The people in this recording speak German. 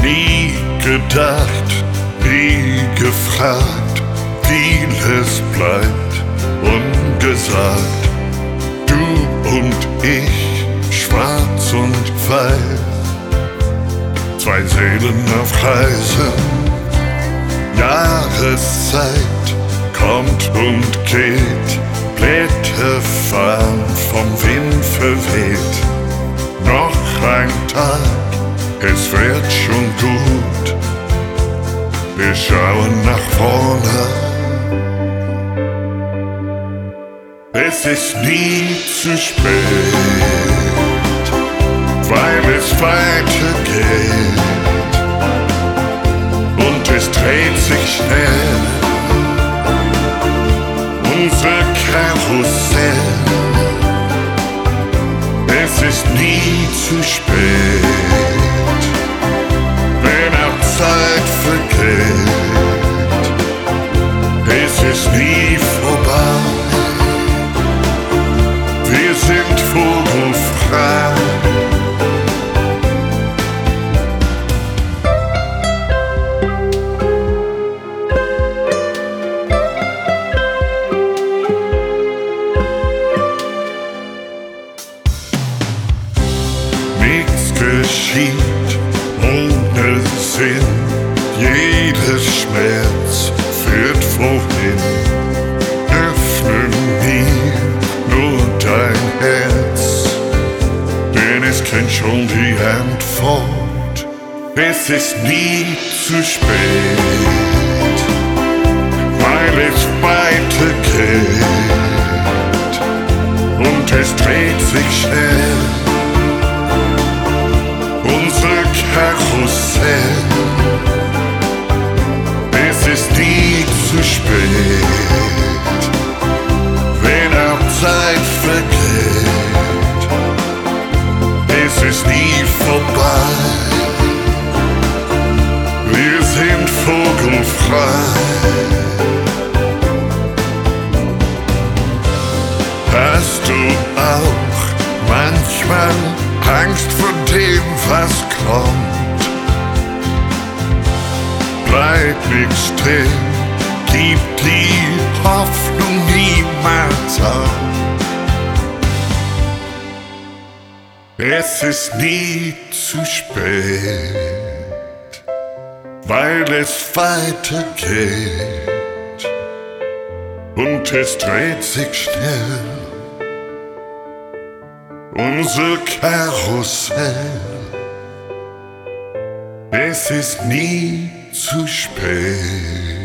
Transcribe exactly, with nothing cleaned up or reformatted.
Nie gedacht, nie gefragt, vieles bleibt ungesagt. Du und ich, schwarz und weiß, zwei Seelen auf Reise. Jahreszeit kommt und geht, Blätter fallen vom Wind verweht. Noch ein Tag, es wird schon gut, wir schauen nach vorne. Es ist nie zu spät, weil es weitergeht und es dreht sich schnell unser Karussell. Es ist nie zu spät, wenn auch Zeit vergeht. Es ist nie vorbei, wir sind vogelfrei. Nichts geschieht ohne Sinn, jeder Schmerz führt wohin. Öffne mir nur dein Herz, denn es kennt schon die Antwort. Es ist nie zu spät, weil es weitergeht und es dreht sich schnell unser Karussell. Es ist nie zu spät, wenn auch Zeit vergeht. Es ist nie vorbei, wir sind vogelfrei. Hast du auch manchmal Angst vor dem, was kommt? Bleib nicht still, gib die Hoffnung niemals auf. Es ist nie zu spät, weil es weitergeht und es dreht sich schnell unser Karussell. Es ist nie zu spät.